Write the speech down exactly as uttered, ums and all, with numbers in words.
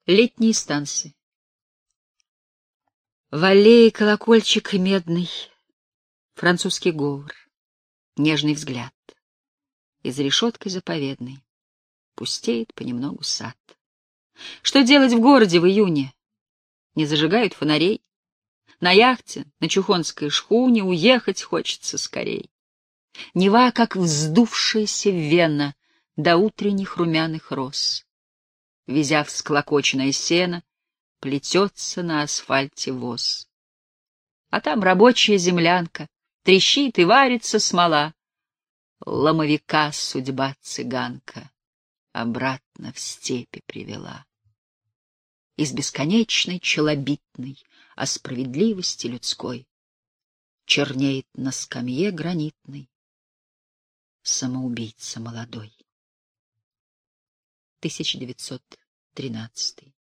Летние станции. В аллее колокольчик медный, французский говор, нежный взгляд. И за решеткой заповедной пустеет понемногу сад. Что делать в городе в июне? Не зажигают фонарей. На яхте, на чухонской шхуне уехать хочется скорей. Нева, как вздувшаяся вена до утренних румяных роз. Везя всклокоченное сено, плетется на асфальте воз. А там рабочая землянка, трещит и варится смола. Ломовика судьба цыганка обратно в степи привела. Из бесконечной челобитной о справедливости людской чернеет на скамье гранитной самоубийца молодой. тысяча девятьсот тринадцатый